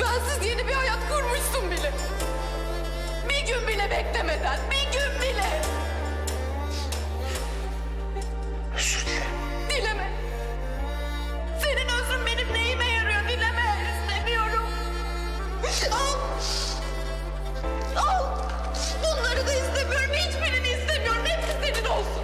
Sensiz yeni bir hayat kurmuşsun bile. Bir gün bile beklemeden, bir gün bile. Özür dilerim. Dileme. Senin özrün benim neyime yarıyor? Dileme. İstemiyorum. Al. Al. Bunları da istemiyorum. Hiçbirini istemiyorum. Hepsi senin olsun.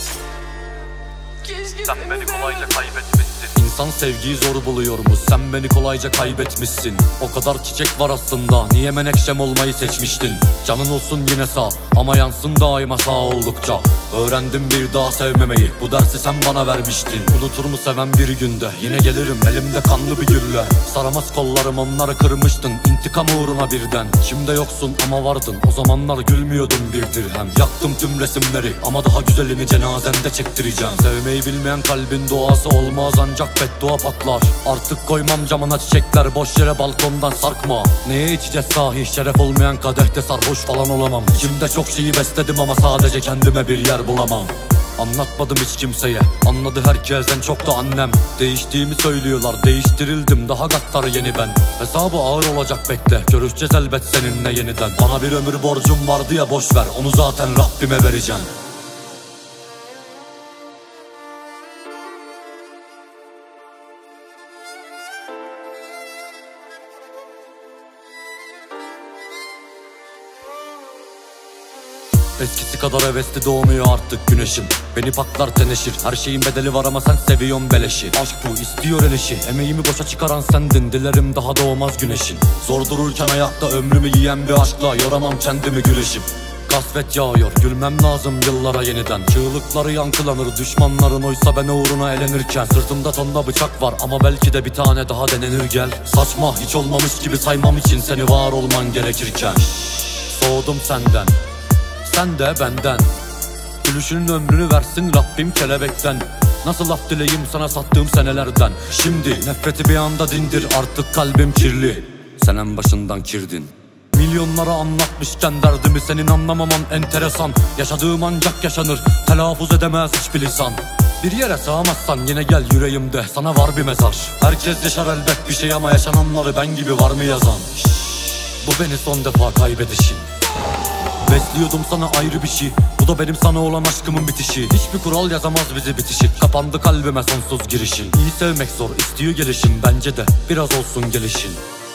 Keşke Sen seni beni kolayca sevmesem. kaybetmişsin. İnsan sevgiyi zor buluyormuş, sen beni kolayca kaybetmişsin. O kadar çiçek var aslında, niye menekşem olmayı seçmiştin? Canın olsun yine sağ ama yansın daima sağ oldukça. Öğrendim bir daha sevmemeyi, bu dersi sen bana vermiştin. Unutur mu seven bir günde, yine gelirim elimde kanlı bir gülle. Saramaz kollarım, onları kırmıştın intikam uğruna birden. Şimdi yoksun ama vardın, o zamanlar gülmüyordum bir dirhem. Yaktım tüm resimleri ama daha güzelini cenazende çektireceğim. Sevmeyi bilmeyen kalbin doğası olmaz, ancak beddua patlar. Artık koymam camına çiçekler, boş yere balkondan sarkma. Neye içeceğiz sahi, şeref olmayan kadehte sarhoş falan olamam. İçimde çok şeyi besledim ama sadece kendime bir yer bulamam. Anlatmadım hiç kimseye, anladı herkes, en çok da annem. Değiştiğimi söylüyorlar, değiştirildim, daha gaddar yeni ben. Hesabı ağır olacak, bekle, görüşeceğiz elbet seninle yeniden. Bana bir ömür borcum vardı ya, boş ver, onu zaten Rabbime vereceğim. Eskisi kadar hevesli doğmuyor artık güneşim. Beni patlar teneşir, her şeyin bedeli var ama sen seviyorsun beleşi. Aşk bu, istiyor elişi, emeğimi boşa çıkaran sendin. Dilerim daha doğmaz güneşin. Zor dururken ayakta ömrümü yiyen bir aşkla yoramam kendimi güreşim. Kasvet yağıyor, gülmem lazım yıllara yeniden. Çığlıkları yankılanır düşmanların, oysa ben uğruna elenirken. Sırtımda tonla bıçak var ama belki de bir tane daha denenir gel. Saçma, hiç olmamış gibi saymam için seni var olman gerekirken. Soğudum senden, sen de benden. Gülüşünün ömrünü versin Rabbim kelebekten. Nasıl af dileyim sana sattığım senelerden. Şimdi nefreti bir anda dindir, artık kalbim kirli. Sen en başından kirdin. Milyonlara anlatmışken derdimi senin anlamaman enteresan. Yaşadığım ancak yaşanır, telaffuz edemez hiçbir lisan. Bir yere sığamazsan yine gel yüreğimde, sana var bir mezar. Herkes yaşar elbet bir şey ama yaşananları ben gibi var mı yazan? Bu beni son defa kaybedişin. Besliyordum sana ayrı bir şey, bu da benim sana olan aşkımın bitişi. Hiçbir kural yazamaz bizi bitişik, kapandı kalbime sonsuz girişin. İyi sevmek zor, istiyor gelişim, bence de biraz olsun gelişin.